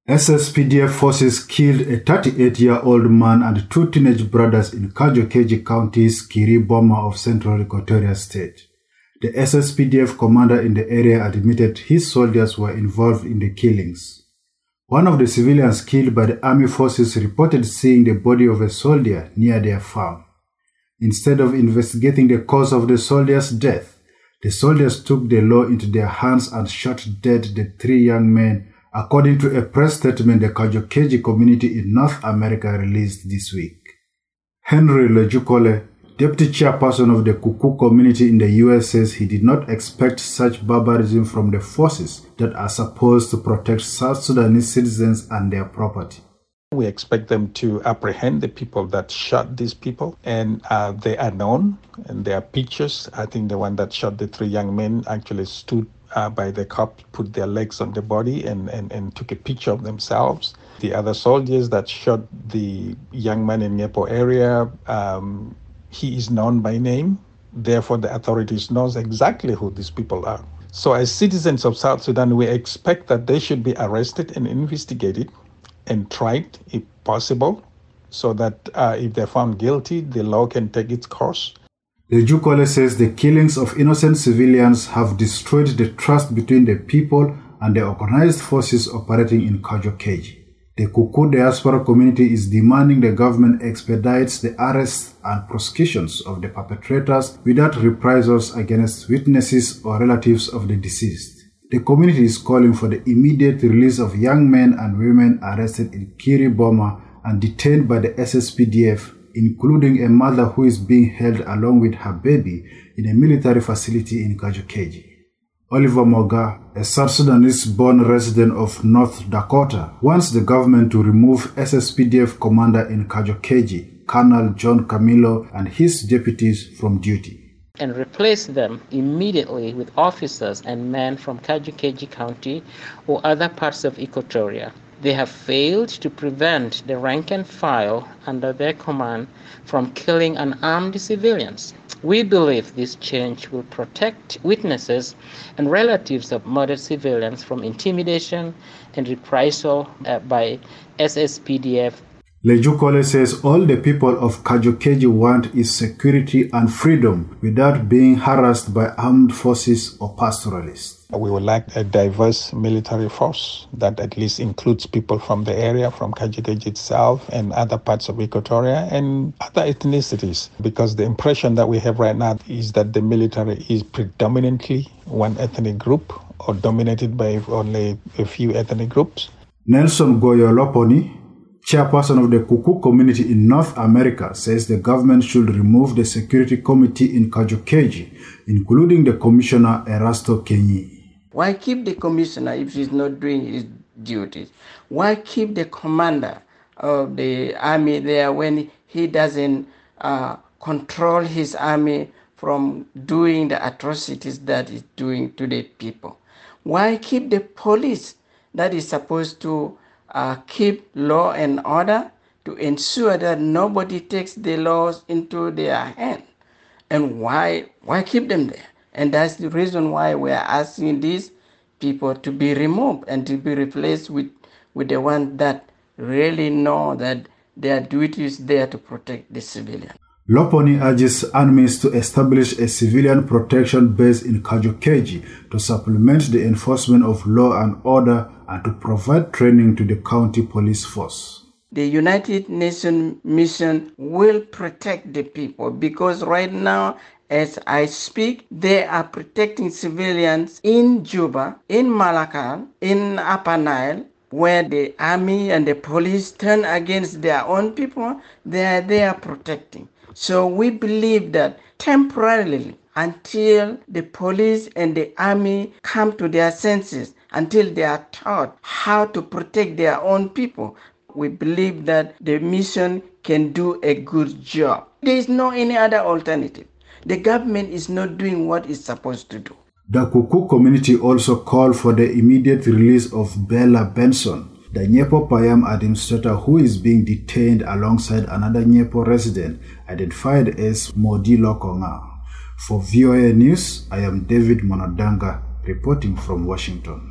SSPDF forces killed a 38-year-old man and two teenage brothers in Kajokeji County's Kiri Boma of Central Equatoria State. The SSPDF commander in the area admitted his soldiers were involved in the killings. One of the civilians killed by the army forces reported seeing the body of a soldier near their farm. Instead of investigating the cause of the soldier's death, the soldiers took the law into their hands and shot dead the three young men, according to a press statement the Kajokeji community in North America released this week. Henry Lejukole, deputy chairperson of the Kuku community in the US, says he did not expect such barbarism from the forces that are supposed to protect South Sudanese citizens and their property. We expect them to apprehend the people that shot these people, and they are known, and there are pictures. I think the one that shot the three young men actually stood by the cop, put their legs on the body and took a picture of themselves. The other soldiers that shot the young man in Nyepo area, he is known by name. Therefore, the authorities knows exactly who these people are. So as citizens of South Sudan, we expect that they should be arrested and investigated and tried if possible, so that if they're found guilty, the law can take its course. Lejukole says the killings of innocent civilians have destroyed the trust between the people and the organized forces operating in Kajokeji. The Kuku diaspora community is demanding the government expedites the arrests and prosecutions of the perpetrators without reprisals against witnesses or relatives of the deceased. The community is calling for the immediate release of young men and women arrested in Kiri Boma and detained by the SSPDF, including a mother who is being held along with her baby in a military facility in Kajokeji. Oliver Moga, a South Sudanese-born resident of North Dakota, wants the government to remove SSPDF commander in Kajokeji, Colonel John Camilo, and his deputies from duty, and replace them immediately with officers and men from Kajokeji County or other parts of Equatoria. They have failed to prevent the rank and file under their command from killing unarmed civilians. We believe this change will protect witnesses and relatives of murdered civilians from intimidation and reprisal by SSPDF. Lejukole says all the people of Kajokeji want is security and freedom without being harassed by armed forces or pastoralists. We would like a diverse military force that at least includes people from the area, from Kajokeji itself and other parts of Equatoria and other ethnicities, because the impression that we have right now is that the military is predominantly one ethnic group or dominated by only a few ethnic groups. Nelson Goyo Loponi, chairperson of the Kuku community in North America, says the government should remove the security committee in Kajokeji, including the commissioner Erasto Kenyi. Why keep the commissioner if he's not doing his duties? Why keep the commander of the army there when he doesn't control his army from doing the atrocities that he's doing to the people? Why keep the police that is supposed to keep law and order to ensure that nobody takes the laws into their hand? And why keep them there? And that's the reason why we are asking these people to be removed and to be replaced with the ones that really know that their duty is there to protect the civilian. Loponi urges armies to establish a civilian protection base in Kajokeji to supplement the enforcement of law and order and to provide training to the county police force. The United Nations mission will protect the people because right now, as I speak, they are protecting civilians in Juba, in Malakal, in Upper Nile, where the army and the police turn against their own people. They are protecting. So we believe that temporarily, until the police and the army come to their senses, until they are taught how to protect their own people, we believe that the mission can do a good job. There is no any other alternative. The government is not doing what it's supposed to do. The Kuku community also called for the immediate release of Bella Benson, the Nyepo Payam administrator who is being detained alongside another Nyepo resident identified as Modilo Konga. For VOA News, I am David Monodanga reporting from Washington.